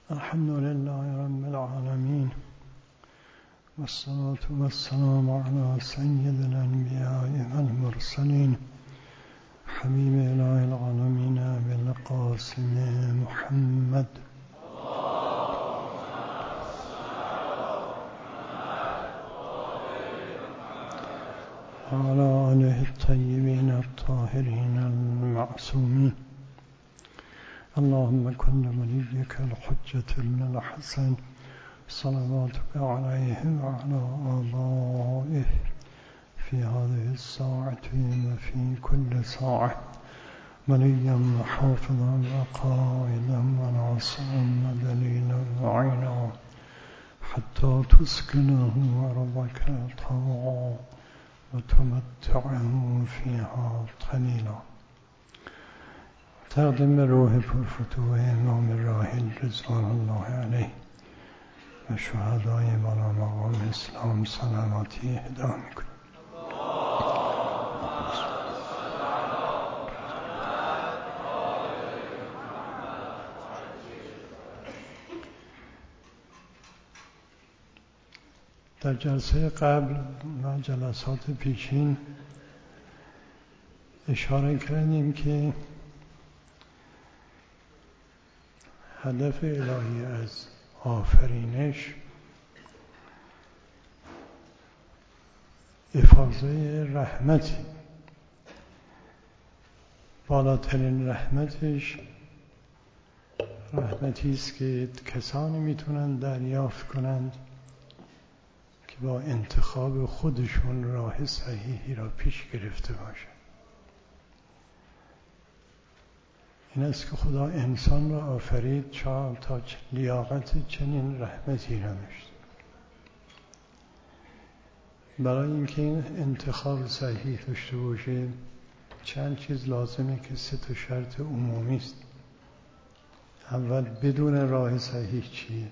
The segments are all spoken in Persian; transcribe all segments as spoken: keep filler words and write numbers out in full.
الحمد لله رب العالمين، والصلاة والسلام على سيد الأنبياء والمرسلين، حبيب إله العالمين أبي القاسم محمد وعلى آله الطيبين الطاهرين المعصومين. اللهم كن وليك الحجة بن الحسن صلواتك عليه وعلى آبائه في هذه الساعة وفي كل ساعة، وليا وحافظا وقائدا وناصرا ودليلا وعينا، حتى تسكنه أرضك طوعا وتمتعه فيها قليلا. تقدم روح پرفتوح امام الراحل رضوان الله علیه و شهدای بالا مقام اسلام سلامتی اهدا میکنم. در جلسه قبل و جلسات پیشین اشاره کردیم که هدف الهی از آفرینش افاضه رحمتی، بالاترین رحمتش رحمتی است که کسانی میتونن دریافت کنند که با انتخاب خودشون راه صحیحی را پیش گرفته باشند. این است که خدا انسان را آفرید تا لیاقت چنین رحمتی را داشت. برای اینکه این انتخاب صحیح داشته باشه چند چیز لازمه که سه تا شرط عمومی است. اول، بدون راه صحیح چیه.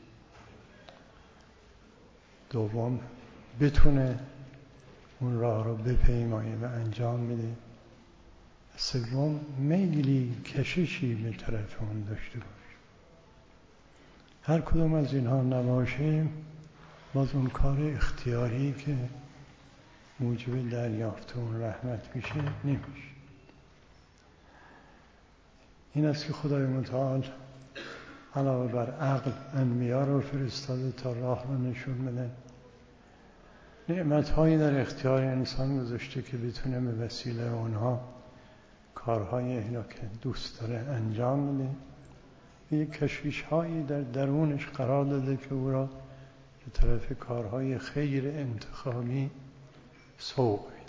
دوم، بتونه اون راه رو بپیمایه و انجام بده. سوم، میلی کششی به طرف اون داشته باشه. هر کدوم از اینها نباشه باز اون کار اختیاری که موجب دریافت اون رحمت میشه نمیشه. این است که خدای متعال علاوه بر عقل انبیا رو فرستاده تا راه رو نشون بدن. نعمت‌هایی در اختیار انسان گذاشته که بتونه به وسیله اونها کارهای اینو که دوست داره انجام بده. یک کشیش‌هایی در درونش قرار داده که او را به طرف کارهای خیر انتخابی سوق میده.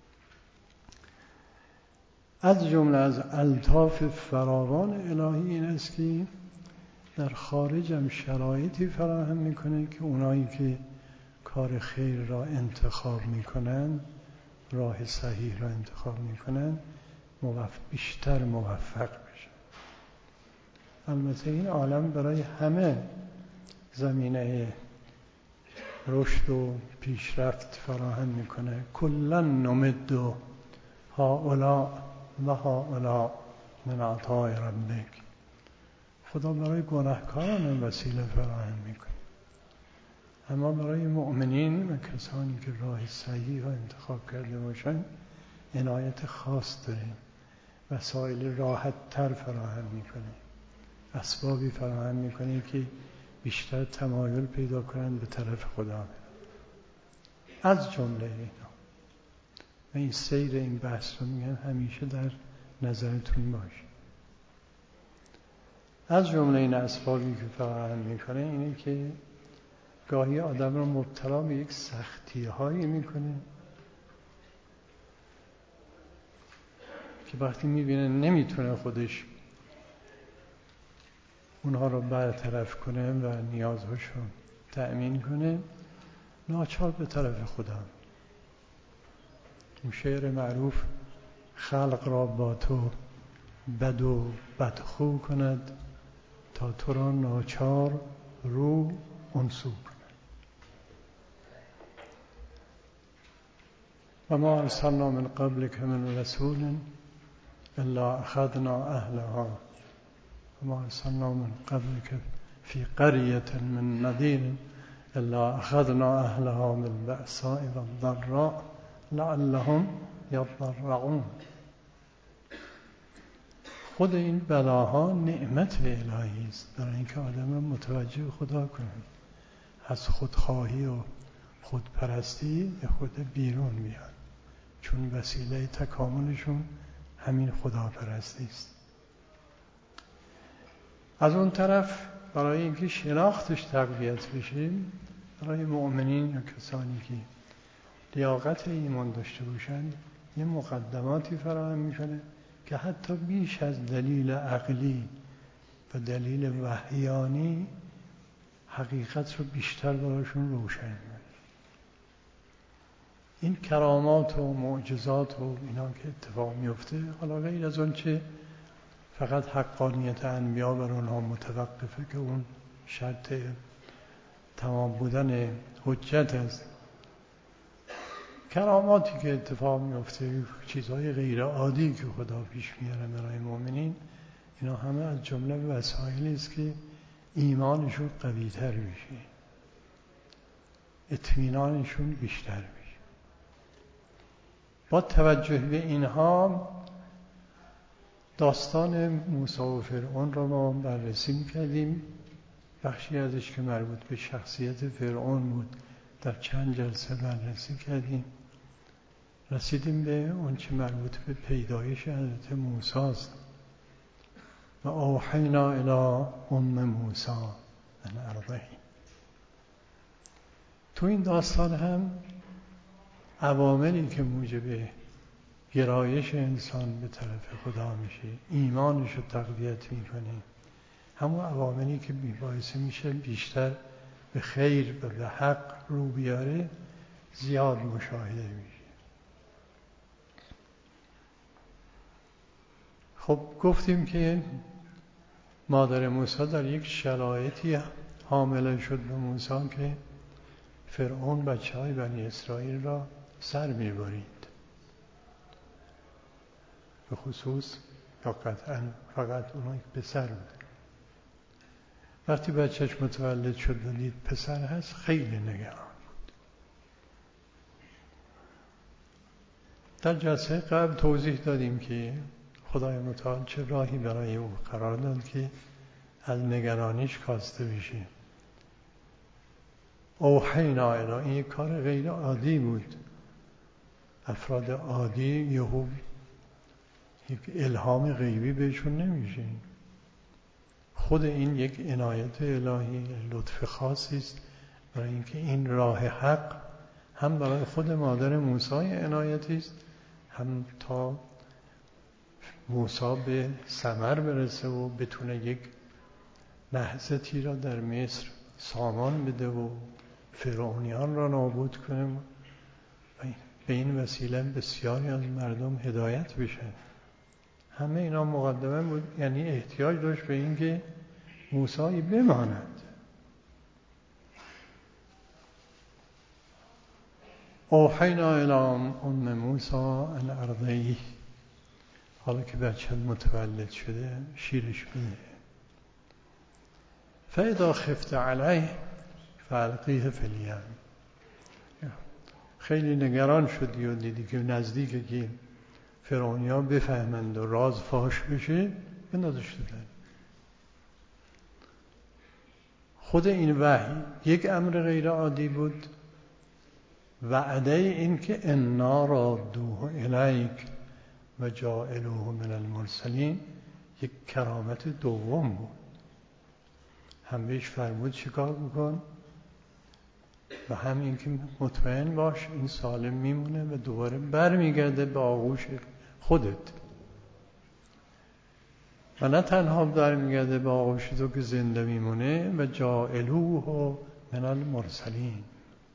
از جمله از الطاف فراوان الهی این است که در خارج هم شرایطی فراهم میکنه که اونایی که کار خیر را انتخاب میکنن، راه صحیح را انتخاب میکنن، موفق بیشتر موفق بشن. البته این عالم برای همه زمینه رشد و پیشرفت فراهم میکنه. کلا نمد هؤلاء و هؤلاء من عطاء ربک. خدا برای گناهکاران وسیله فراهم میکنه، اما برای مؤمنین و کسانی که راه صحیح را انتخاب کرده باشن عنایت خاص داره. وسایل راحت تر فراهم میکنه، اسبابی فراهم میکنه که بیشتر تمایل پیدا کنند به طرف خدا. از جمله اینا و این سیر این بحث رو میگم همیشه در نظرتون باشه. از جمله این اسبابی که فراهم میکنه اینه که گاهی آدم رو مبتلا به یک سختی هایی میکنه که وقتی میبینه نمیتونه خودش اونها رو برطرف کنه و نیازهاشو تأمین کنه، ناچار به طرف خدا. اون شعر معروف خلق را با تو بد و بدخو کند تا تو را ناچار رو انسو کند. و ما ارسلنا من قبلک من رسول الا اخذنا اهلها و ما ارسلنا من قبلک فی قریة من نذیر الا اخذنا اهلها بالبأساء والضراء لعلهم یضرعون. خود این بلاها نعمت الهی است برای اینکه آدم متوجه خدا کنند، از خودخواهی و خودپرستی به خود بیرون میان، چون وسیله تکاملشون همین خداپرستی است. از اون طرف برای اینکه شناختش تقویت بشه، برای مؤمنین یا کسانی که لیاقت ایمان داشته باشند یه مقدماتی فراهم میکنه که حتی بیش از دلیل عقلی و دلیل وحیانی حقیقت رو بیشتر براشون روشن میکنه. این کرامات و معجزات و اینا که اتفاق میفته، حالا غیر از اون چه فقط حقانیت انبیا بر اونها متوقفه که اون شرط تمام بودن حجت است، کراماتی که اتفاق میفته، چیزهای غیر عادی که خدا پیش میاره برای مؤمنین، اینا همه از جمله وسایلی است که ایمانشون قوی تر بشه، اطمینانشون بیشتر بشه. با توجه به اینها داستان موسی و فرعون را ما بررسی می‌کردیم. بخشی ازش که مربوط به شخصیت فرعون بود در چند جلسه بررسی کردیم. رسیدیم به اون چه مربوط به پیدایش حضرت موسی است. و اوحینا الی ام موسی ان ارضعی. تو این داستان هم عواملی که موجب گرایش انسان به طرف خدا میشه، ایمانش رو تقویت میکنه، همون عواملی که باعث میشه بیشتر به خیر و به حق رو بیاره زیاد مشاهده میشه. خب گفتیم که مادر موسی در یک شرایطی حامله شد به موسی که فرعون بچه های بنی اسرائیل را سر میبرید، به خصوص یا قطعا فقط اونایی که پسر بود. وقتی بچهش متولد شد و دید پسر هست خیلی نگران بود. در جلسه قبل توضیح دادیم که خدای متعال چه راهی برای او قرار داد که از نگرانیش کاسته بشه. اوحینا الی، این یک کار غیر عادی بود. افراد عادی یهو یک الهام غیبی بهشون نمیشه. خود این یک عنایت الهی، لطف خاصی است برای اینکه این راه حق هم برای خود مادر موسی عنایتی است، هم تا موسی به ثمر برسه و بتونه یک نهضتی را در مصر سامان بده و فرعونیان را نابود کنه و به این وسیله بسیاری از مردم هدایت بشن. همه اینا مقدمه بود، یعنی احتیاج داشت به این که موسی بماند. اوحینا الی ام موسی ان ارضعیه، حالا که بچه متولد شده شیرش بده. فاذا خفت علیه فالقیه فی الیم. خیلی نگران شدی و دیدی که نزدیکه که فرعونیا بفهمند و راز فاش بشه، بندازش تو دریا. خود این وحی یک امر غیر عادی بود. وعده این که انا رادوه الیک و جاعلوه من المرسلین یک کرامت دوم بود. هم بهش فرمود چیکار بکن و هم این که مطمئن باش این سالم میمونه و دوباره بر میگرده به آغوش خودت. و نه تنها بر میگرده به آغوش تو که زنده میمونه، و جاعلوه من المرسلین.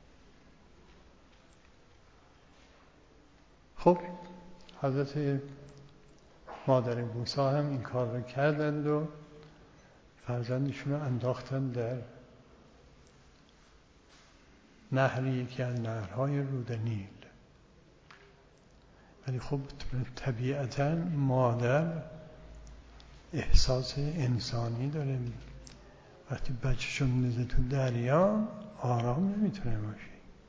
خب حضرت مادر موسی هم این کار رو کردند و فرزندشون رو انداختن در نهری که از نهرهای رود نیل. ولی خب طبیعتاً مادر احساس انسانی داره وقتی بچه‌شو میندازه تو دریا آرام نمیتونه باشه.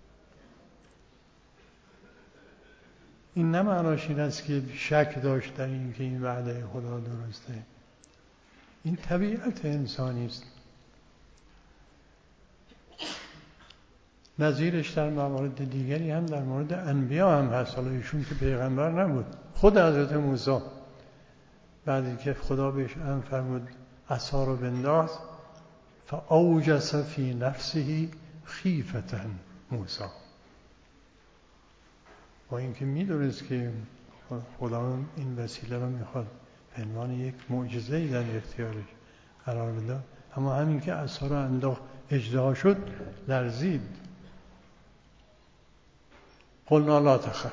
این نه معناش این است که شک داشت در این که این وعده خدا درسته. این طبیعت انسانی است. نظیرش در موارد دیگری هم در مورد انبیا هم هست. حالا ایشون که پیغمبر نبود، خود حضرت موسی بعدی که خدا بهش امر فرمود عصا رو بنداز، فاوجس فی نفسه خیفة موسی، با اینکه میدونست که خدا این وسیله رو میخواد به عنوان یک معجزه‌ای در اختیارش قرار بده، اما همین که عصا رو انداخت اژدها شد لرزید. قلنا لا تخف.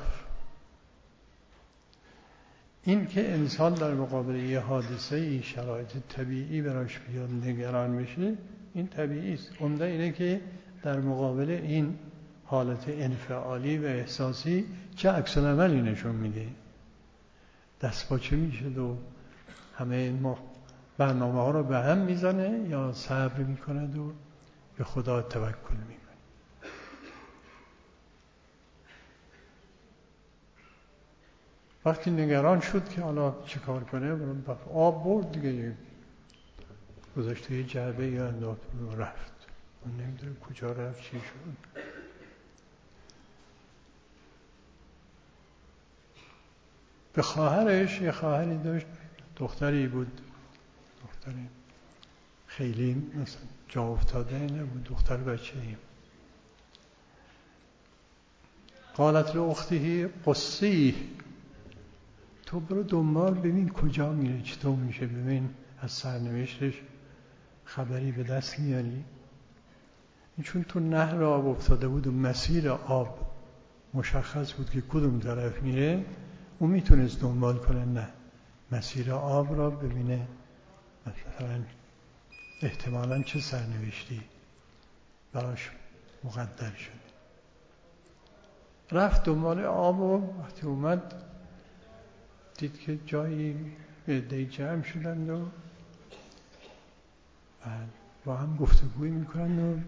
این که انسان در مقابل یه حادثه شرایط طبیعی براش بیاد نگران بشه، این طبیعی است. عمده اینه که در مقابل این حالت انفعالی و احساسی چه عکس العملی نشون میده، دست پاچه میشه و همه این برنامه ها رو به هم میزنه یا صبر میکند و به خدا توکل میکنه. وقتی نگران شد که حالا چه کار کنه، آب برد دیگه، گذاشته یه جعبه یا انداخت و رفت. من نمیدونم کجا رفت، چی شد. به خواهرش، یه خواهری داشت، دختری بود، دختری خیلی مثلا جا افتاده نبود، دختر بچه‌ای. قالت لاخته قصی، تو برو دنبال ببین کجا میره، چطور میشه، ببین از سرنوشتش خبری به دست میاری. چون تو نهر آب افتاده بود و مسیر آب مشخص بود که کدوم طرف میره، اون میتونست دنبال کنه، نه مسیر آب را ببینه مثلا احتمالاً چه سرنوشتی براش مقدر شده. رفت دنبال آب و وقتی اومد دید که جایی عده‌ای جمع شدند و با هم گفتگوی میکنند و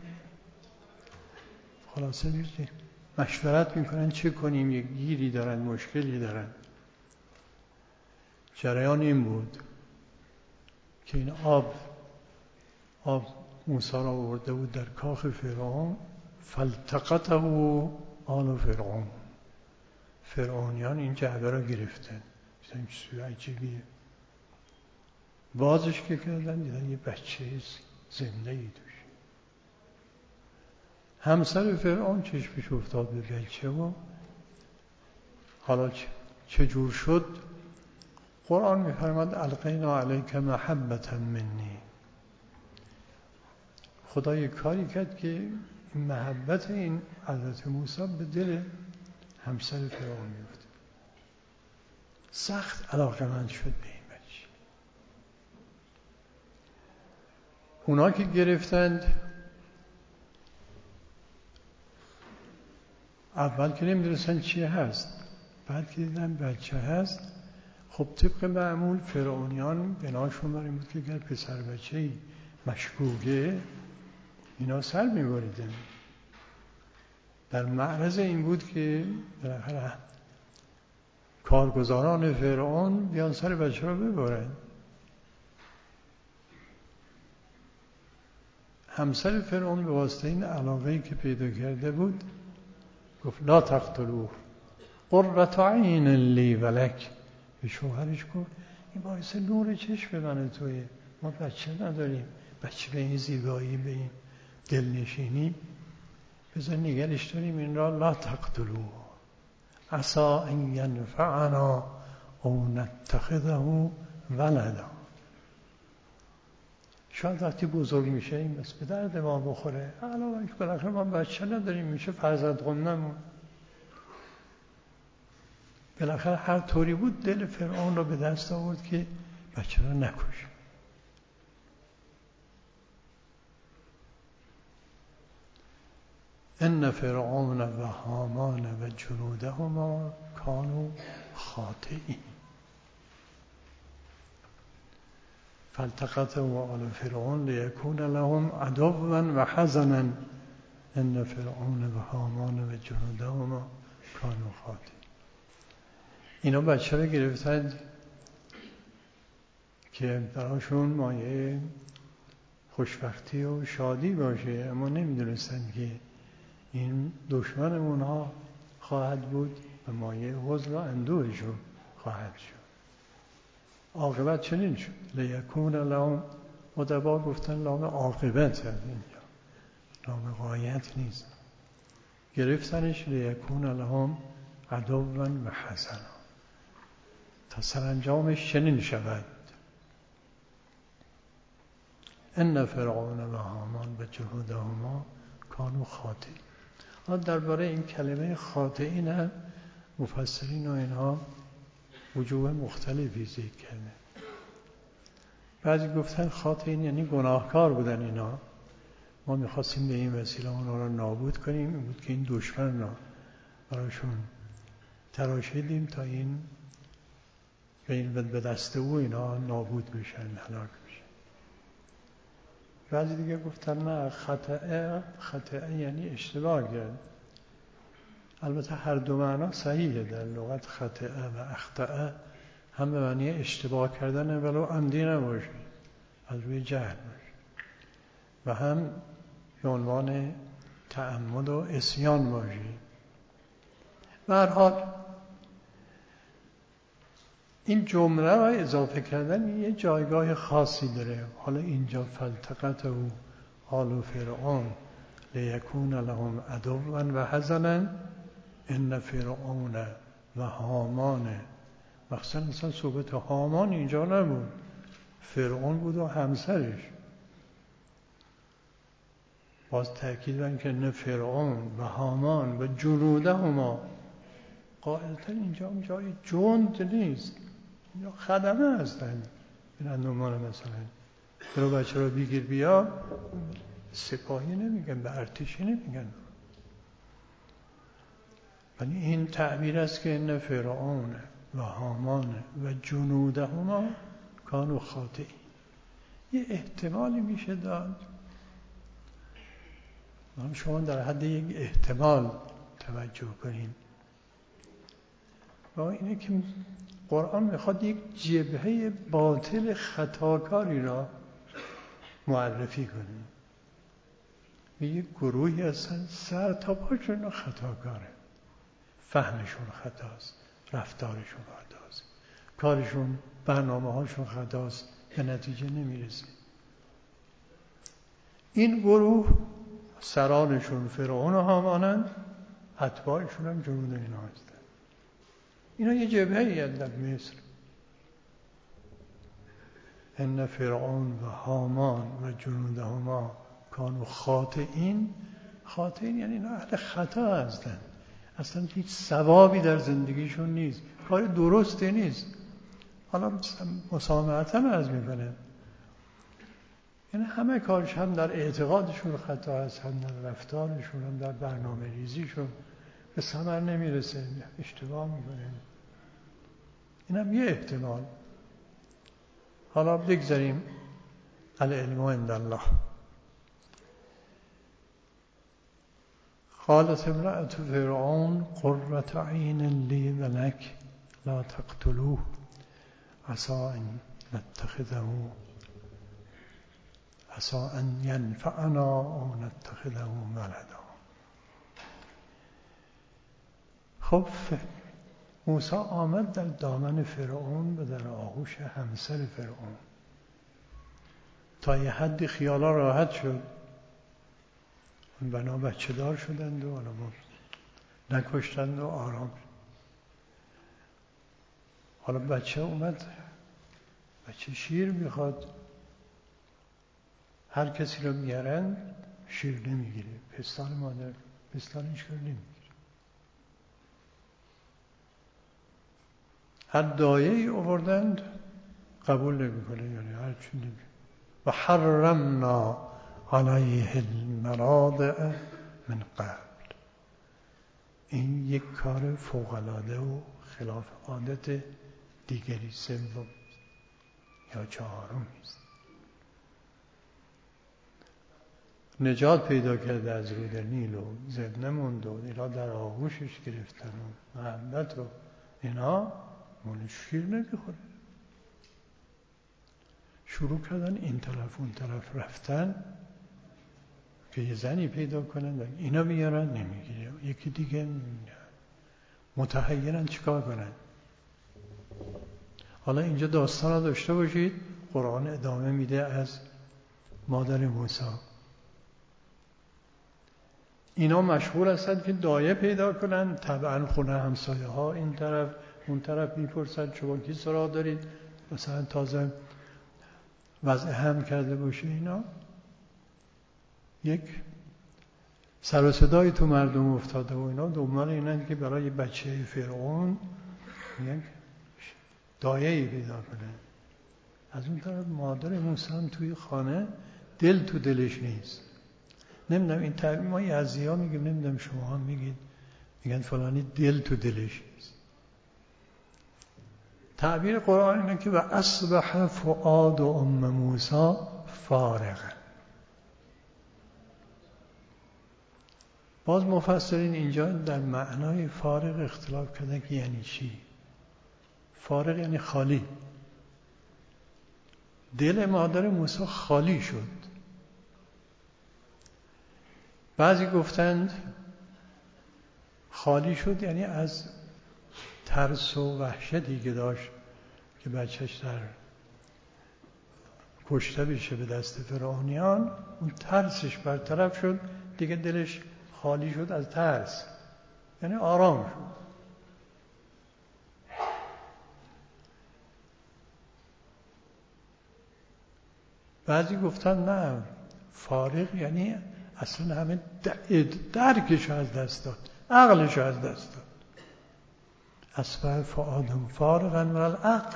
خلاصه مشورت میکنن چه کنیم، یک گیری دارن، مشکلی دارن. جریان این بود که این آب آب موسی را آورده بود در کاخ فرعون، فالتقطه آل فرعون، فرعونیان این جعبه را گرفتن. دیدن چیز عجیبیه، بازش که کردن دیدن یه بچه زنده ای توش. همسر فرعون چشمش افتاد به بچه و حالا چه جور شد. قرآن می‌فرماد القینا علیک محبة منی. خدا یک کاری کرد که این محبت این حضرت موسی به دل همسر فرعون میفته. سخت علاقه‌مند شد به این بچه. اونا که گرفتند، اول که نمی‌دونستن چی هست، بعد که دیدن بچه هست، خب طبق معمول فرعونیان بناشون بر این بود که اگر پسر بچه‌ای مشکوکه اینا سر می‌بریدن. در معرض این بود که بالاخره کارگزاران فرعون بیان سر بچه را ببرن. همسر فرعون به واسطه این علاقه‌ای که پیدا کرده بود گفت لا تقتلوه قرة عین لی و لک. به شوهرش گفت این باعث نور چشم من توی، ما بچه نداریم، بچه به این زیبایی، به این دلنشینی، بذار نگرش داریم، این را لا تقتلوه عسى ان ینفعنا او نتخذه ولدا. شاید وقتی بزرگ میشه این بس به درد ما بخوره، علاوه که بالاخره ما بچه نداریم، میشه فرزند خوندمون. بالاخره هر طوری بود دل فرعون رو به دست آورد که بچه رو نکشه. ان فرعون و هامان و جنودهما کانوا خاطئین فالتقطه آل فرعون لیکون لهم عدوا و حزنا ان فرعون و هامان و جنودهما کانوا خاطئین. اینا بچه رو گرفتن که براشون مایه خوشبختی و شادی باشه، اما نمیدونستن که این دشمن اونها خواهد بود و مایه حزن و اندوهشون خواهد شد. عاقبت چنین شد. لیکون لهم، ادبا گفتن لام عاقبت هست اینجا، لام غایت نیست. گرفتنش لیکون لهم عدوا و حزنا، تا سرانجامش چنین شود. ان فرعون و هامان و جنودهما کانوا خاطئین. حالا درباره این کلمه خاطئین هم مفسرین و اینها وجوه مختلفی ذکر کرده. بعضی گفتن خاطئین یعنی گناهکار بودن اینا، ما میخواستیم به این وسیله اونا را نابود کنیم، این بود که این دشمن را براشون تراشیدیم تا این به دست او اینا نابود بشن، هلاک بشن. بعضی دیگه گفتن نه، خطأ خطأ یعنی اشتباه کرد. البته هر دو معنا صحیحه در لغت، خطأ و اخطأ هم به معنی اشتباه کردن ولو عمدی نباشه، از روی جهل باشه، و هم به عنوان تعمد و عصیان باشه. به هر حال این جمله را اضافه کردن یه جایگاه خاصی داره. حالا اینجا فالتقطه آل فرعون لیکون لهم عدوا و حزنا ان فرعون و هامان، مخصوصا مثلا صحبت هامان اینجا نبود، فرعون بود و همسرش. باز تأکید بر که نه فرعون و هامان و جنودهما، قاعدتا اینجا جای جند نیست، اینجا خدمه هستن. این اندومان مثلا برو بچه رو بگیر بیا، سپاهی نمیگن، به ارتشی نمیگن. ولی این تعبیر است که ان فرعون و هامان و جنودهما کانوا خاطئین. یه احتمالی میشه داد، شما در حد یک احتمال توجه کنین، و اینه که قرآن میخواد یک جبهه باطل خطاکاری را معرفی کنه. یک گروهی هستن سر تا پاشون خطاکاره، فهمشون خطاست، رفتارشون خطاست، کارشون، برنامه هاشون خطاست، به نتیجه نمیرسه. این گروه سرانشون فرعون و هامانند، اتباعشون هم جنود اینا هستن. اینا یه جبهه‌ای هستن در مصر. ان فرعون و هامان و جنودهما کانوا خاطئین. خاطئین یعنی اینا اهل خطا هستن، اصلا هیچ ثوابی در زندگیشون نیست، کار درستی نیست. حالا مسامحتاً عرض میکنه، یعنی همه کارش هم در اعتقادشون خطا هست، هم در رفتارشون، هم در برنامه ریزیشون به ثمر نمیرسه، اشتباه میکنه. این هم یه احتمال. حالا بگذاریم العلم عند الله. قالت امرأة فرعون قرة عین لی و لک لا تقتلوه عسى ان نتخذه عسى ان ینفعنا او نتخذه ولدا. خب موسی آمد در دامن فرعون و در آغوش همسر فرعون، تا یه حدی خیالا راحت شد. بنا بچه دار شدند و حالا نکشتند و آرام شد. حالا بچه اومد، بچه شیر میخواد. هر کسی رو میارن شیر نمیگیره، پستان مادر پستانش رو نمیگیره. هر دایه ای آوردند قبول نمیکنه، یعنی هر چی نمیگیره. و حرمنا علیه المراضع من قبل. این یک کار فوق‌العاده و خلاف عادت دیگری، سوم یا چهارم است. نجات پیدا کرده از رود نیل و زنده موند و اینا در آغوشش گرفتن و محبت و اینا، مون شیر نمیخوره. شروع کردن این طرف اون طرف رفتن که یه زنی پیدا کنن، اینا بیارن نمیگیره، یکی دیگه متحیرن چیکار کنن. حالا اینجا داستان رو داشته باشید، قرآن ادامه میده از مادر موسی. اینا مشغول هستند که دایه پیدا کنن، طبعا خونه همسایه ها این طرف اون طرف میپرسن شما کی سراغ دارید، مثلا تازه وضع هم کرده باشه اینا. یک سر و صدای تو مردم افتاده و اینا دنبال اینن که برای بچه فرعون یک دایه‌ای پیدا کنه. از اون طرف مادر موسی هم توی خانه دل تو دلش نیست. نمیدونم این تعبیر ما یزدی‌ها میگیم، نمیدونم شما هم میگید، میگن فلانی دل تو دلش نیست. تعبیر قرآن اینه که و اصبح فؤاد ام موسی فارغا. باز مفسرین اینجا در معنای فارغ اختلاف کردن که یعنی چی. فارغ یعنی خالی. دل مادر موسی خالی شد. بعضی گفتند خالی شد یعنی از ترس و وحشتی که داشت که بچهش در کشته بشه به دست فرعونیان، اون ترسش برطرف شد، دیگه دلش خالی شد از ترس، یعنی آرام شد. بعضی گفتن نه، فارغ یعنی اصلا همه درکش از دست داد، عقلش از دست داد. اصبح فؤادم فارغا من العقل.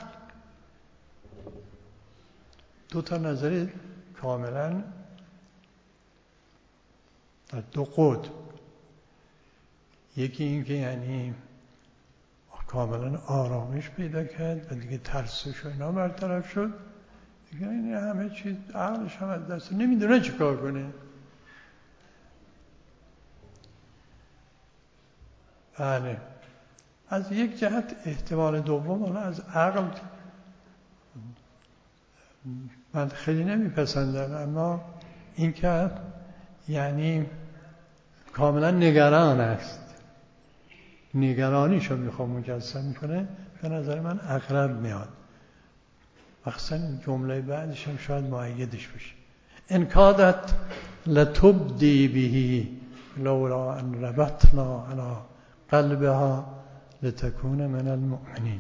دو تا نظر کاملا در دو قطب. یکی این که یعنی کاملا آرامش پیدا کرد و دیگه ترسش و اینا برطرف شد، دیگه این همه چیز عقلش هم از دست، نمیدونه چی کار کنه. بله، از یک جهت احتمال دوم، حالا از عقل من خیلی نمیپسندم، اما این که یعنی کاملا نگران است، نگرانیشو میخوام مجسم کنه، به نظر من اقرب میاد. مخصوصا جمله بعدش هم شاید مؤیدش بشه. ان کادت لتبدی به لولا ان ربطنا علی قلبها لتكون من المؤمنین.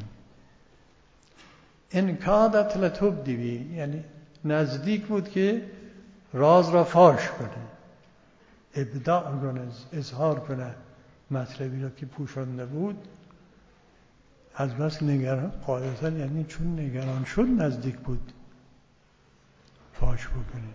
ان کادت لتبدی به یعنی نزدیک بود که راز را فاش کنه، ابداع کنه، اظهار کنه مطلبی را که پوشانده بود. از بس نگران قاعدتا یعنی چون نگران شد نزدیک بود فاش بکنه،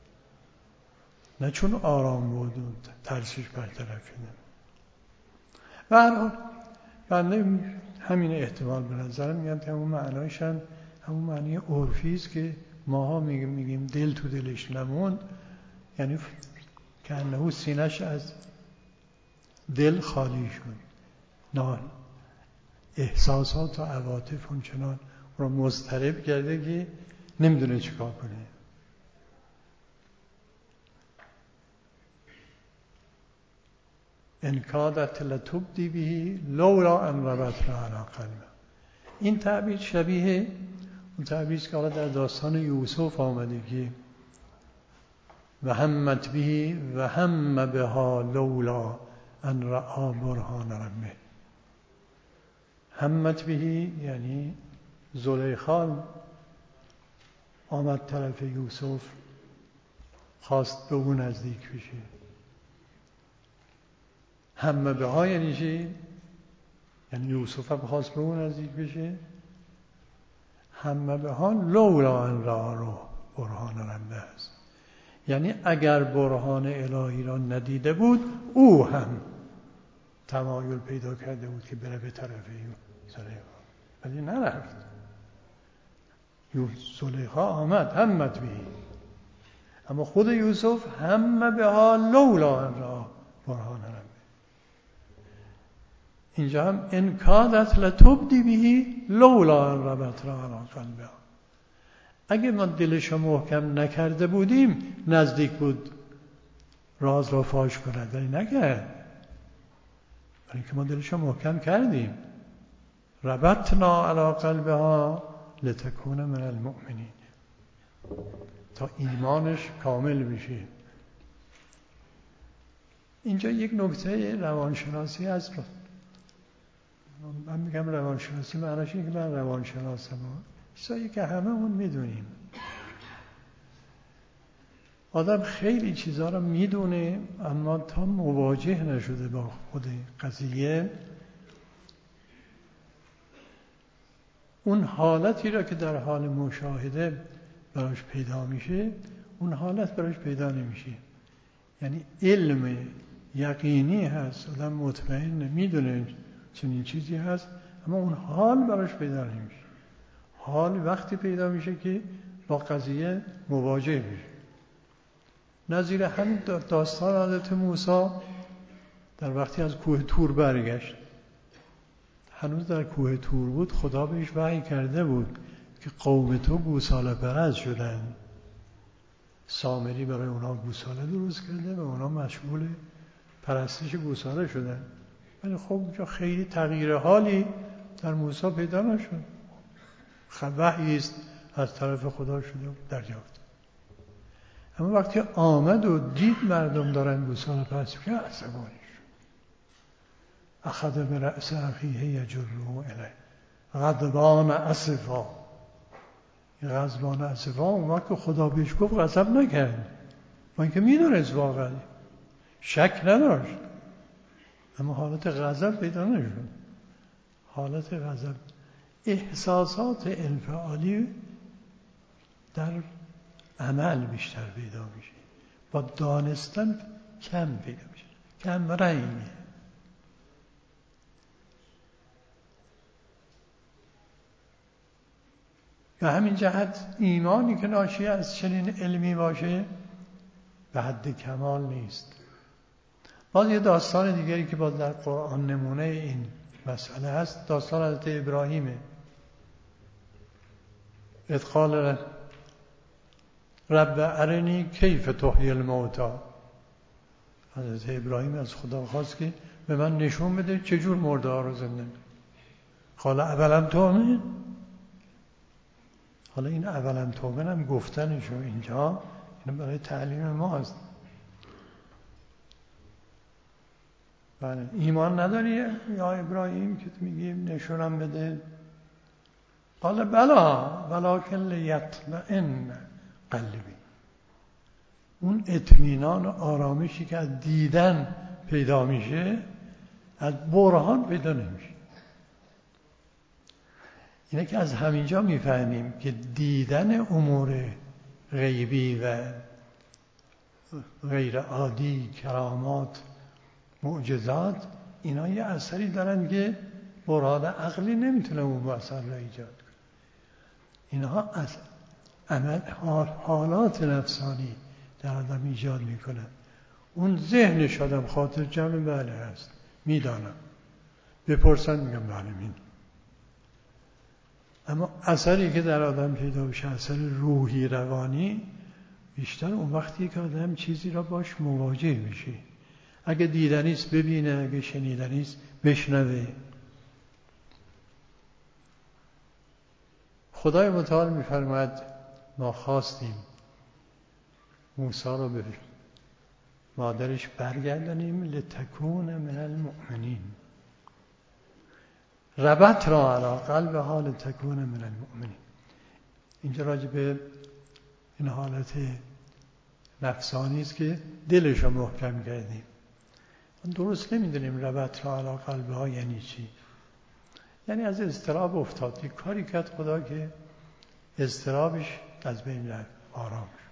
نه چون آرام بود و ترسش برطرف شده. و هر حال بنده همین احتمال به نظرم میاد که همون معنایش هم همون معنی عرفی است که ماها میگیم میگیم دل تو دلش نموند، یعنی که انه سینه‌اش از دل خالی شد، نه احساسات و عواطف اونچنان رو مضطرب کرده که نمیدونه چیکار کنه. ان کادت لتبدی به لولا ان ربطنا علی قلبها. این تعبیر شبیه اون تعبیری که حالا در داستان یوسف آمده که و همت به و هم بها لولا ان رأى برهان ربه. همت به یعنی زلیخا آمد طرف یوسف، خواست به اون نزدیک بشه. هم بها یعنی چی؟ یعنی یوسف هم خواست به اون نزدیک بشه. هم بها لولا ان رأى برهان ربه است، یعنی اگر برهان الهی را ندیده بود او هم تمایل پیدا کرده بود که بره به طرف زلیخا، ولی نرفت. زلیخا آمد همت به اما خود یوسف هم به حال لولا ان را برهان ربه. اینجا هم ان کادت لتبدی بهی لولا ان ربطنا علی قلبها. اگه ما دلشو محکم نکرده بودیم نزدیک بود راز را فاش کند، ولی نکرد، ولی که ما دلشو محکم کردیم. ربطنا علی قلبها لتکون من المؤمنین، تا ایمانش کامل بشه. اینجا یک نکته روانشناسی هست. من میگم روانشناسی معناش اینه که من روانشناسم، چیزایی که همه اون میدونیم. آدم خیلی چیزها رو میدونه اما تا مواجه نشده با خود قضیه، اون حالتی را که در حال مشاهده براش پیدا میشه اون حالت براش پیدا نمیشه. یعنی علم یقینی هست، آدم مطمئن میدونه چنین چیزی هست، اما اون حال براش پیدا نمیشه. حال وقتی پیدا میشه که با قضیه مواجه میشه. نظیر همین داستان حضرت موسی در وقتی از کوه طور برگشت، هنوز در کوه طور بود، خدا بهش وحی کرده بود که قوم تو گوساله پرست شدن. سامری برای اونا گوساله درست کرده و اونا مشغول پرستش گوساله شدن. ولی خب اونجا خیلی تغییر حالی در موسی پیدا نشد. وحی است از طرف خدا شده دریافت. اما وقتی آمد و دید مردم دارن گوساله پرست میکنن عصبانی شد. اخذ برأس اخیه یجره الیه غضبان اسفا. این غضبان اسفا اون وقت که خدا بهش گفت غضب نکرد، با اینکه میدونست واقعا شک نداشت، اما حالت غضب پیدا نشد. حالت غضب، احساسات انفعالی در عمل بیشتر پیدا میشه، با دانستن کم پیدا میشه، کم رنگه. و همین جهت ایمانی که ناشی از چنین علمی باشه به حد کمال نیست. باز یه داستان دیگری که باز در قرآن نمونه این مسئله هست، داستان حضرت ابراهیمه. اذ قال رب ارنی کیف تحیی الموتی. حضرت ابراهیم از خدا خواست که به من نشون بده چجور مرده ها رو زنده کنه. قال اولم تؤمن. حالا این اولم تؤمن هم گفتنشو اینجا این برای تعلیم ماست. بله ایمان نداری یا ابراهیم که میگیم نشونم بده؟ قال بلا ولکن لیطمئن قلبی. اون اطمینان و آرامشی که از دیدن پیدا میشه از برهان پیدا نمیشه. اینه که از همینجا میفهمیم که دیدن امور غیبی و غیر عادی، کرامات، معجزات، اینا یه اثری دارن که برهان عقلی نمیتونه اون اثر را ایجاد کنه. اینها از عمل حالات نفسانی در آدم ایجاد میکنن. اون ذهنش آدم خاطر جمع بله هست، میدانم، بپرسن میگم بله میدونم. اما اثری که در آدم پیدا بشه، اثر روحی روانی، بیشتر اون وقتی که آدم چیزی را باش مواجه میشه. اگه دیدنیست ببینه، اگه شنیدنیست بشنوه. خدای متعال میفرماید ما خواستیم موسی رو به مادرش برگردانیم لتکون من المؤمنین. ربط را علی قلبها لتکون من المؤمنین. اینجا راجع به این حالت نفسانی است که دلش رو محکم کردیم. درست نمیدونیم ربط را علی قلبها یعنی چی. یعنی از اضطراب افتاد، یک کاری کرد خدا که اضطرابش از بین رفت، آرام شد.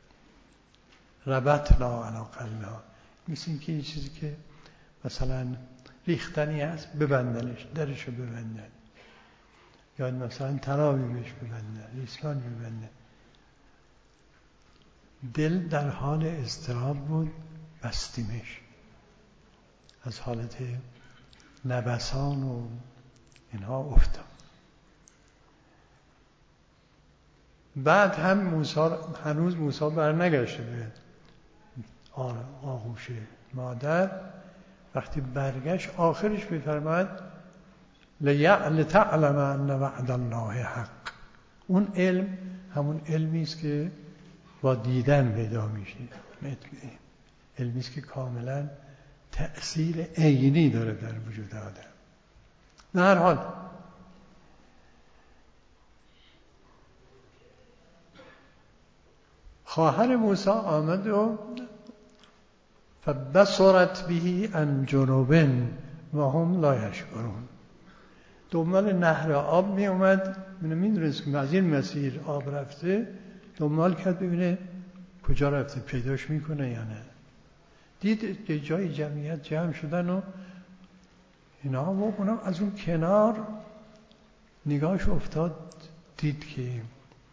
ربط لا علی قلبها مثل اینکه یه چیزی که مثلا ریختنی هست ببندنش، درشو ببندن، یا مثلا تنابی بهش ببندن، ریسمان ببندن. دل در حال اضطراب بود، بستیمش. از حالت نوسان و اینها افتاد. بعد هم موسی، هنوز موسی برنگشته به آغوش مادر. وقتی برگشت آخرش می‌فرماید لتعلم ان وعد الله حق. اون علم همون علمی است که با دیدن پیدا میشه، علمی است که کاملا تأثیر عینی داره در وجود آدم. در هر حال خواهر موسی آمد و فبصرت به عن جنوب و هم لا یشعرون. دنبال نهر آب می اومد، میدونست که از این مسیر آب رفته، دنبال کرد ببینه کجا رفته، پیداش میکنه یا نه. دید که جای جمعیت جمع شدن و اینا و اونا از اون کنار نگاهش افتاد، دید که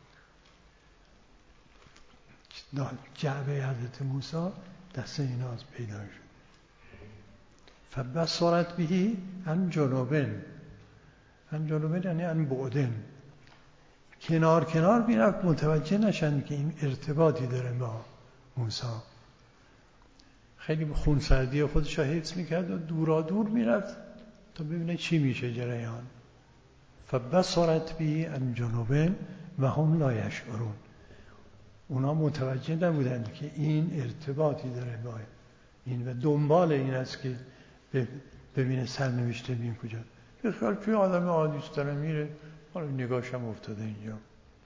جعبه حضرت موسی دست ایناز پیدا شد. فبصرت به عن جنوبن، عن جنوبن یعنی عن بعدن، کنار کنار میرفت متوجه نشن که این ارتباطی داره با موسی. خیلی خونسردی خودش را حفظ میکرد و دورا دور میرفت تا ببینه چی میشه جریان. فبصرت به عن جنوبن و هم لا یشعرون. اونا متوجه نبودند که این ارتباطی داره با این و دنبال این است که ببینه سرنوشته بین کجا. بخیال توی آدم عادیست داره میره، حالا نگاهشم افتاده اینجا.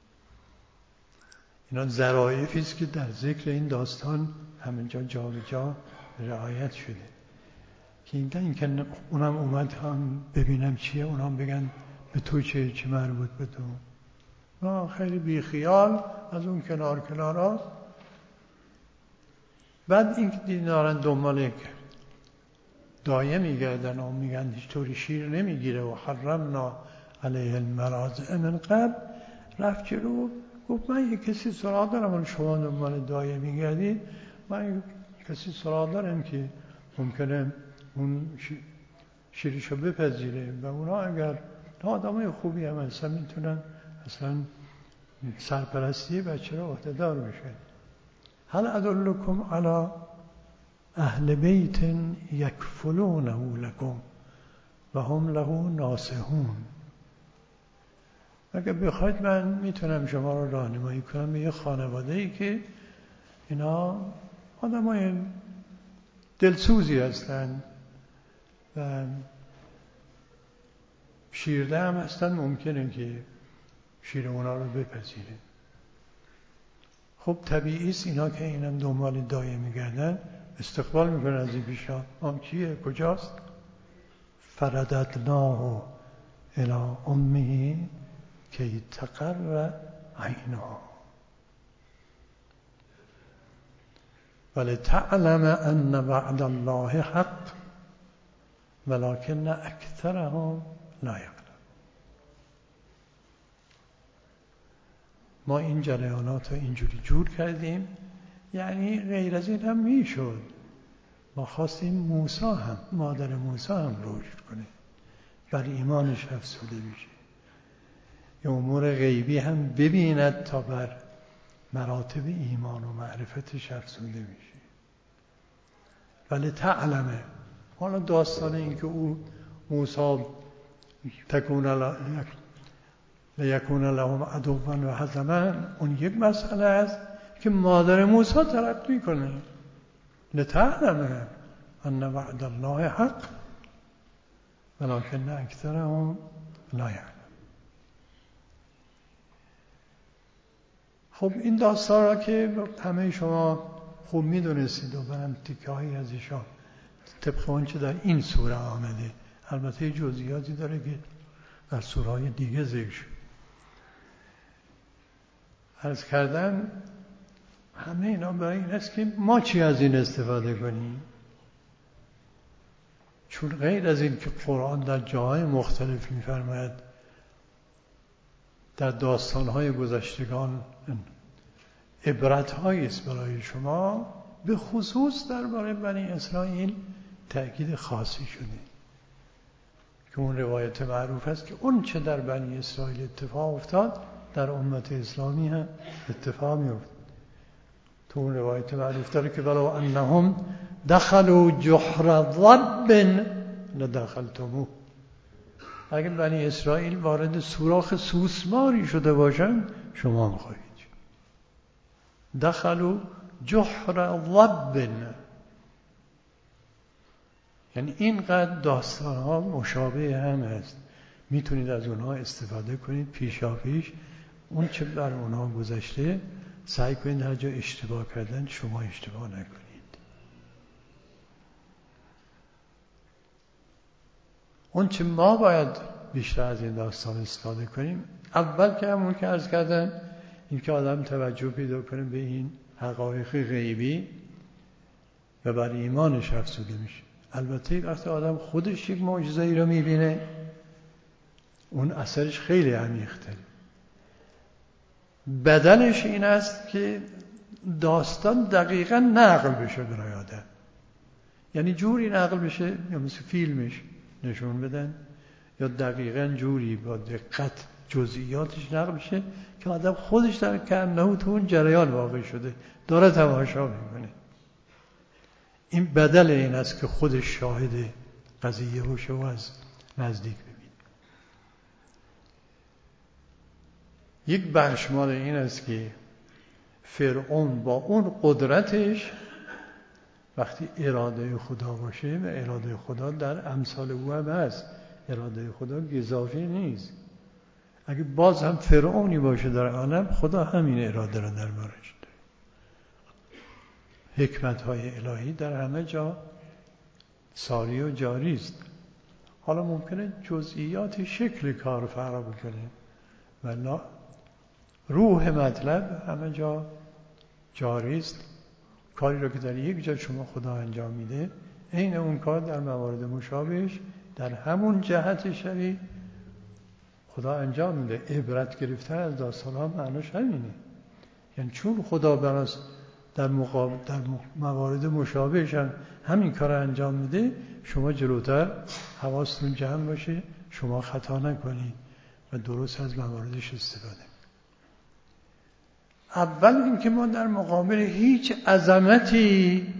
اینا ظرایفی است که در ذکر این داستان همینجا جا به جا رعایت شده که این این که اونم اومد هم ببینم چیه، اونم بگن به تو چه، چه مربوط به تو. نه خیلی بی خیال از اون کنار کنارا. بعد این که دارن دنبال یک دایه میگردن و میگن هیچ طوری شیر نمیگیره و حرمنا علیه المراضع من قبل، رفت جلو گفت من یک کسی سراغ دارم. ولی شما دنبال دایه میگردید، من یک کسی سراغ دارم که ممکنه اون شیرشو بپذیره و اونا اگر آدمای خوبی هم هستن میتونن اصلا سرپرستی بچه رو عهده‌دار بشه. هل ادلکم علی اهل بیت یکفلونه لکم و هم له ناصحون. اگه بخواید من میتونم شما رو راهنمایی کنم به یه خانواده‌ای که اینا آدمای دلسوزی هستن و شیرده هم هستن، ممکنه که شیر اونا رو بپذیره. خب طبیعی است اینا که اینم دنبال دایه میگردن استقبال میکنن از این پیشنهاد. آم کیه؟ کجاست؟ فرددناه الی امه کی تقر عینها ولتعلم ان وعد الله حق ولکن اکثرهم لا یعلمون. ما این جریانات رو اینجوری جور کردیم، یعنی غیر از این هم میشد. ما خواستیم موسی هم، مادر موسی هم رشد کنه، بر ایمانش افزوده بشه، یه امور غیبی هم ببیند تا بر مراتب ایمان و معرفتش افزوده بشه. ولی تعلمه. حالا داستان این که او موسی تکون لیکون لهم عدوا و حزما، اون یک مسئله است که مادر موسی طلب میکنه. لتعلمه ان وعد الله حق ولکن اکثرهم لا یعلمون. خب این داستان را که همه شما خوب میدونستید و برم تیکه هایی از ایشان طبق آنچه در این سوره آمده، البته جزئیاتی داره که در سوره های دیگه ذکر شد، عرض کردن. همه اینا برای این است که ما چی از این استفاده کنیم، چون غیر از این که قرآن در جاهای مختلف می‌فرماید در داستان‌های گذشتگان عبرت‌هایی است برای شما، به خصوص درباره بنی اسرائیل تأکید خاصی شده که اون روایت معروف است که اون چه در بنی اسرائیل اتفاق افتاد در امت اسلامی هم اتفاق می‌افتد. تو اون روایت معروف داره که ولو انهم دخلوا جحر ضب لدخلتموه، اگر بنی اسرائیل وارد سوراخ سوسماری شده باشند شما هم خواهید. دخلوا جحر ضب، یعنی اینقدر داستان‌ها مشابه هم هست، میتونید از اونها استفاده کنید پیشا پیش. اون چه بر اونها گذشته سعی کنید هر جا اشتباه کردن شما اشتباه نکنید. اون چه ما باید بیشتر از این داستان استفاده کنیم، اول که همون که عرض کردم، این که آدم توجه پیدا کنه به این حقایق غیبی و بر ایمانش افزوده میشه. البته وقتی آدم خودش یک معجزه‌ای رو میبینه اون اثرش خیلی عمیق‌تره. بدلش این است که داستان دقیقاً نقل بشه برای آدم، یعنی جوری نقل بشه یا مثل فیلمش نشون بدن، یا دقیقاً جوری با دقت جزئیاتش نقل بشه که آدم خودش در کأنه تو اون جریان واقع شده داره تماشا میکنه. این بدل این است که خودش شاهد قضیه باشه و از نزدیک ببینه. یک برشمار این است که فرعون با اون قدرتش وقتی اراده خدا باشه، و اراده خدا در امثال او هم هست، اراده خدا گزافی نیست. اگه باز هم فرعونی باشه در عالم، خدا همین اراده را در بارش داره. حکمت‌های الهی در همه جا ساری و جاری است. حالا ممکنه جزئیات شکل کار فرق بکنه، ولی روح مطلب همه جا جاری است. کاری را که در یک جا شما خدا انجام میده، عین اون کار در موارد مشابهش در همون جهت شبیه خدا انجام میده. عبرت گرفتن از داستان‌ها معناش همینه، یعنی چون خدا براس در مقابل در موارد مشابهش هم همین کار انجام میده، شما جلوتر حواستون جمع باشه، شما خطا نکنید و درست از مواردش استفاده. اول این که ما در مقابل هیچ عظمتی،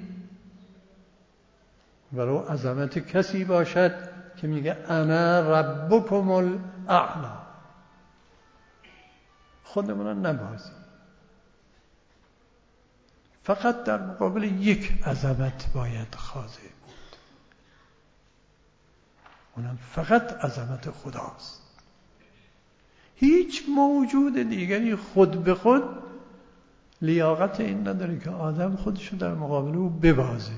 ولو عظمت کسی باشد که میگه انا ربکم الاعلی، خودمون نبازیم. فقط در مقابل یک عظمت باید خاضع بود، اونم فقط عظمت خداست. هیچ موجود دیگری خود به خود لیاقت این نداره که آدم خودشو در مقابل او ببازه،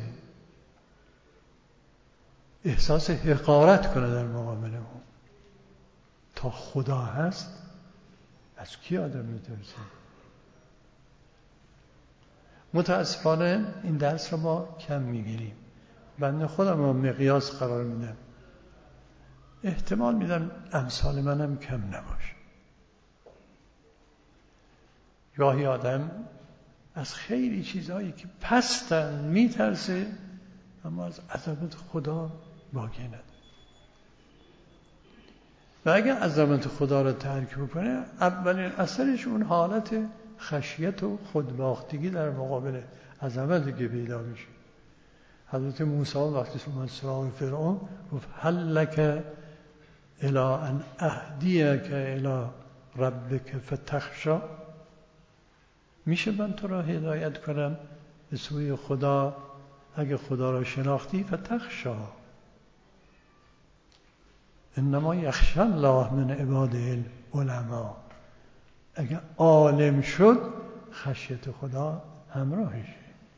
احساس حقارت کنه در مقابل او. تا خدا هست از کی آدم میترسه؟ متاسفانه این درس رو ما کم میگیریم. بنده خودم رو مقیاس قرار میدم، احتمال میدم امثال منم کم نباشه. گاهی آدم از خیلی چیزهایی که پستن میترسه، اما از عظمت خدا باکی نداره. و اگر عظمت خدا را ترک بکنه، اولین اثرش اون حالت خشیت و خودباختگی در مقابل عظمتی که پیدا میشه. حضرت موسی وقتی اومد سراغ فرعون گفت هل لک الی ان اهدیک الی ربک فتخشی، میشه من تو را هدایت کنم به سوی خدا اگه خدا را شناختی؟ فتخشی انما یخشی الله من عباده العلماء، اگه عالم شد خشیت خدا همراهشه.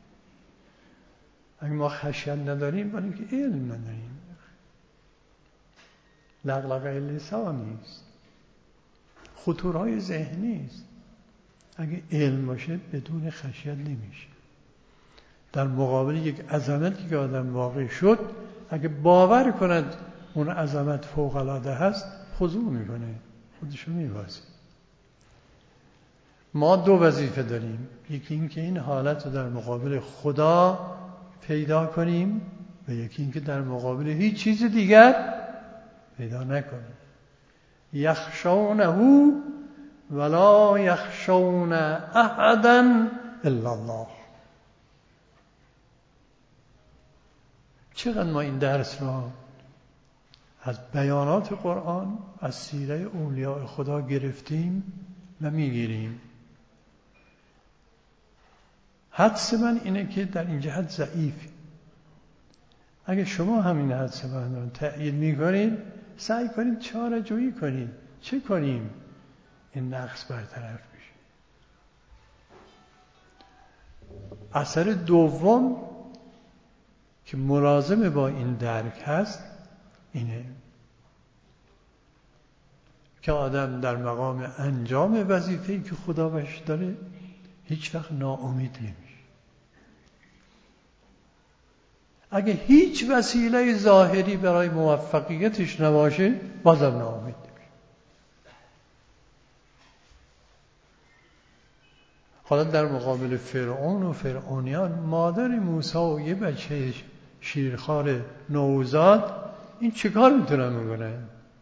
اگه ما خشیت نداریم برای اینکه علم نداریم، لغلقه لسان نیست، خطورهای ذهنی است. اگه علم باشه بدون خشیت نمیشه. در مقابل یک عظمتی که آدم واقع شد، اگه باور کند اون عظمت فوق العاده هست، خضوع میکنه، خودشو میبازه. ما دو وظیفه داریم، یکی این که این حالت رو در مقابل خدا پیدا کنیم و یکی این که در مقابل هیچ چیز دیگر پیدا نکنیم. یخشونه ولا یخشون احدا الا الله. چقدر ما این درس را از بیانات قرآن، از سیره اولیاء خدا گرفتیم و میگیریم. حدس من اینه که در این جهت ضعیفی. اگه شما همین حدس من رو تأیید میکنید، سعی کنید چاره جویی کنید. چه کنیم این نقص برطرف بشه؟ اثر دوم که ملازم با این درک هست اینه که آدم در مقام انجام وظیفه‌ای که خدا بهش داره هیچ وقت ناامید نمیشه. اگه هیچ وسیله ظاهری برای موفقیتش نباشه بازم ناامید نمیشه. حالا در مقابل فرعون و فرعونیان، مادر موسی و یه بچه شیرخوار نوزاد، این چه کار میتونن میکنن؟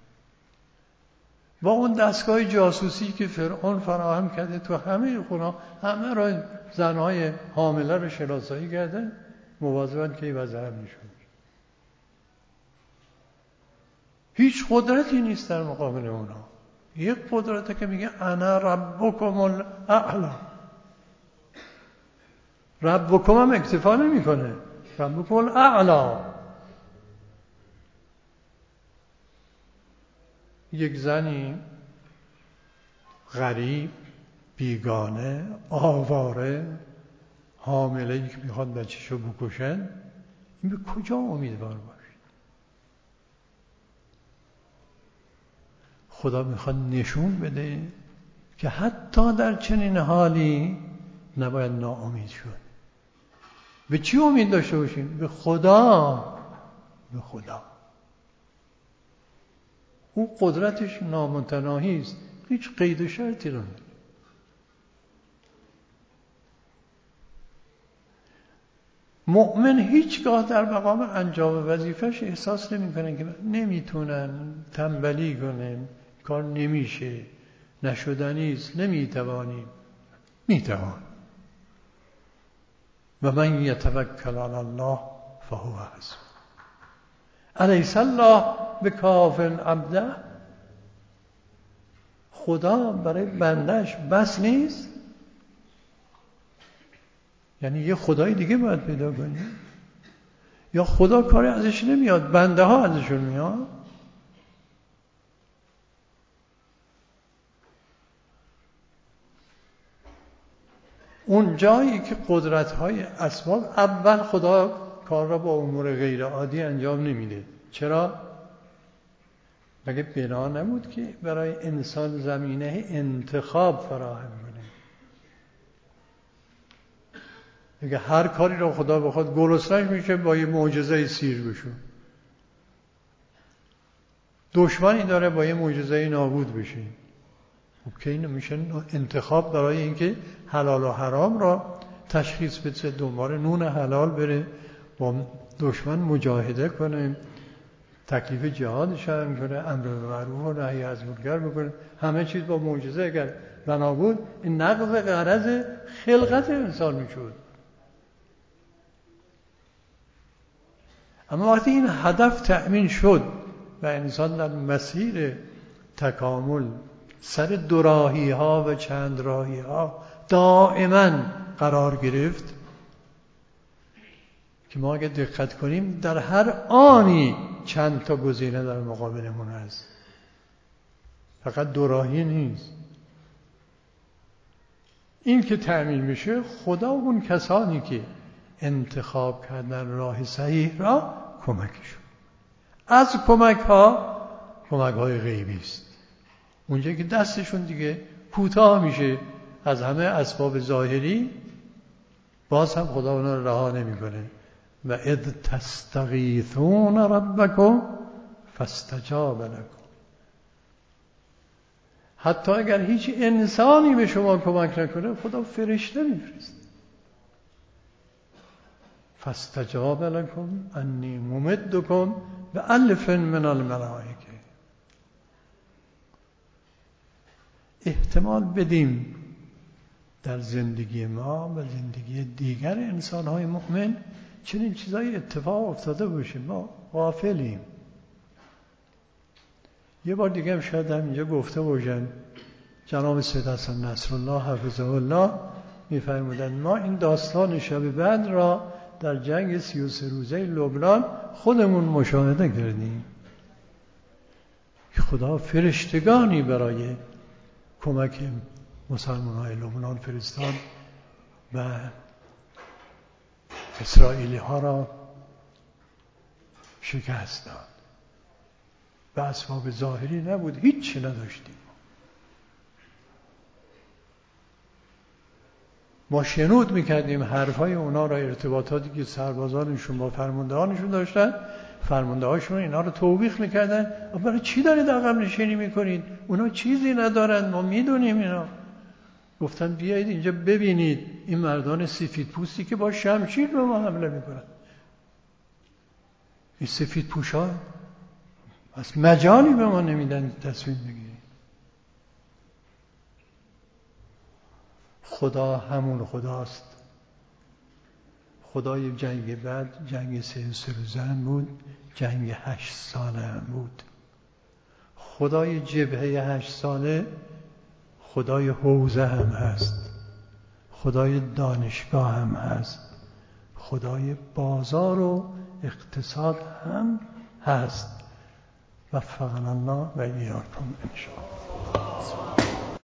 با اون دستگاه جاسوسی که فرعون فراهم کرده تو همه خونه، همه را زنهای حامله رو شناسایی کرده، مواظبن که این وضع هم نشون. هیچ قدرتی نیست در مقابل اونا. یک قدرته که میگه انا ربکم الاعلی. ربکم هم اکتفا نمی کنه، ربکم الاعلی. یک زنی غریب، بیگانه، آواره، حامله‌ای که میخواد بچه‌شو بکشن، این به کجا امیدوار باشه؟ خدا میخواد نشون بده که حتی در چنین حالی نباید ناامید شد. به چی امید داشته باشیم؟ به خدا. به خدا. او قدرتش نامتناهی است، هیچ قید و شرطی رو نداره. مؤمن هیچگاه در مقام انجام وظیفه‌اش احساس نمی‌کنه که نمیتونن، تنبلی کنن، کار نمیشه، نشدنی است، نمیتوانیم. میتوان. و من یتوکل علی الله فهو حسبه. الیس الله بکاف عبده. خدا برای بندش بس نیست؟ یعنی یه خدای دیگه باید پیدا کنیم؟ یا خدا کاری ازش نمیاد، بنده ها ازشون میاد؟ اون جایی که قدرت های اسباب، اول خدا کار را با امور غیر عادی انجام نمیده. چرا؟ مگه بنا نبود که برای انسان زمینه انتخاب فراهم کنه؟ اگه هر کاری را خدا بخواد، گرسنه‌اش میشه با یه معجزه سیر بشه. دشمنی داره با یه معجزه نابود بشه. خب که این میشه انتخاب برای اینکه حلال و حرام را تشخیص بده، دنبال نون حلال بره، با دشمن مجاهده کنه، تکلیف جهادش هم کنه، امر به معروف و نهی از منکر بکنه، همه چیز با معجزه. اگر بنا بود این نقض غرض خلقت انسان میشد. اما وقتی این هدف تأمین شد و انسان در مسیر تکامل سر دو راهی ها و چند راهی ها دائما قرار گرفت، که ما اگه دقت کنیم در هر آنی چند تا گزینه در مقابلمون هست، فقط دو راهی نیست. این که تأمین میشه، خدا اون کسانی که انتخاب کردن راه صحیح را کمکشون. از کمک ها کمک های غیبی است، اونجا که دستشون دیگه کوتاه میشه از همه اسباب ظاهری، باز هم خدا اونا رو رها نمیکنه. و اذ تستغیثون ربکم فاستجاب لکم. حتی اگر هیچ انسانی به شما کمک نکنه خدا فرشته میفرسته. فاستجاب لکم انی ممدکم بألف من الملائکه. احتمال بدیم در زندگی ما و زندگی دیگر انسان‌های مؤمن چنین چیزایی اتفاق افتاده باشه، ما غافلیم. یه بار دیگه هم شاید هم اینجا گفته باشن، جناب سید حسن نصرالله حفظه الله می‌فرمودند ما این داستان شب بدر را در جنگ سی و سه روزه لبنان خودمون مشاهده کردیم که خدا فرشتگانی برای کمک مسلمان‌های لبنان فرستاد و اسرائیلی ها را شکست داد. و اسباب ظاهری نبود، هیچی نداشتیم. ما شنود میکردیم حرفای اونا را، ارتباطاتی که سربازانشون با فرماندهانشون داشتن، فرمانده هاشون اینا رو توبیخ میکردن. برای چی دارید عقب نشینی میکنید؟ اونا چیزی ندارن، ما میدونیم اینا. گفتن بیایید اینجا ببینید این مردان سفید پوستی که با شمشیر به ما حمله میکنن. این سفید پوشا از مجالی به ما نمیدن تصمیم بگیریم. خدا همون خداست. خدای جنگ بعد جنگ سه سه روزه هم بود، جنگ هشت ساله هم بود. خدای جبهه هشت ساله خدای حوزه هم هست، خدای دانشگاه هم هست، خدای بازار و اقتصاد هم هست. وفقنا الله و ایاکم ان شاء الله.